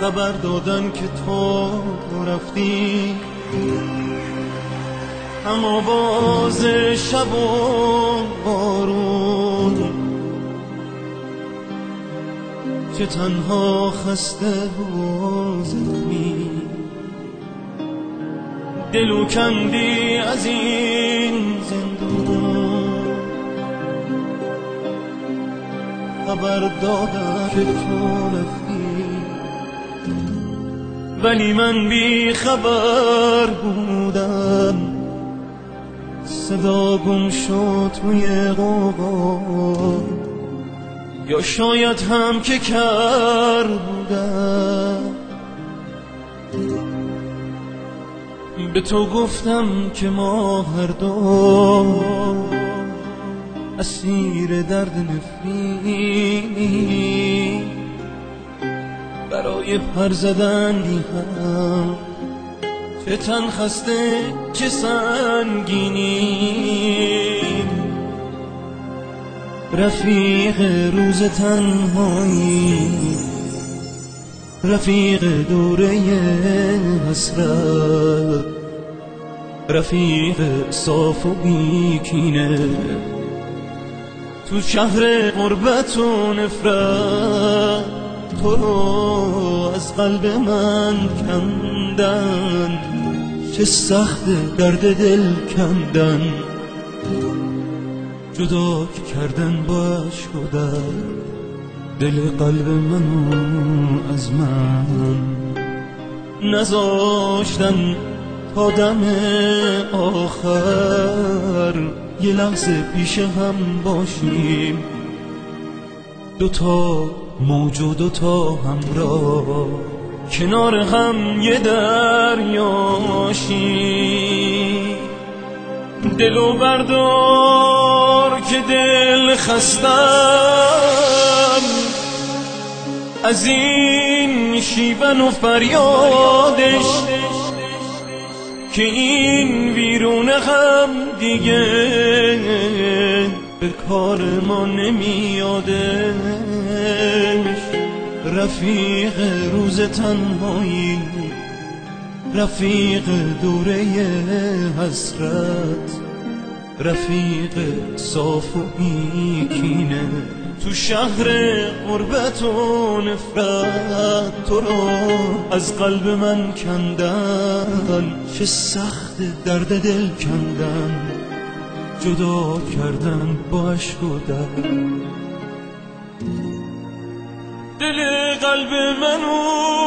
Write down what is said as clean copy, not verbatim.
خبر دادن که تو رفتی، هم آواز شب و بارون که تنها خسته و زخمی دلو کندی از این زندون. خبر دادم که تو رفتی ولی من بی خبر بودم، صدا گم شد توی غوغا، یا شاید هم که کر بودم. به تو گفتم که ما هر دو اسیر درد نفرینی، برای پر زدنی هم چه تن خسته چه سنگینی. رفیق روز تنهایی، رفیق دوره حسرت، رفیق صاف و بیکینه تو شهر غربت و نفرت. تو رو از قلب من کندن، چه سخت درد دل کندن، جدا کردن با عشق و درد دل قلب منو از من. نذاشتن تا دم آخر یه لحظه پیش هم باشیم، دوتا موجود دوتا همراه کنار هم یه دریاشیم. دلو بردار که دل خستم از این شیون و فریادش، که این ویرون هم دیگه به کار ما نمیادش. رفیق روز تنهایی، رفیق دوره حسرت، رفیق صاف و بیکینه تو شهر غربت و نفرت. تو رو از قلب من کندن، چه سخت درد دل کندن، جدا کردن با عشق و درد دل قلب منو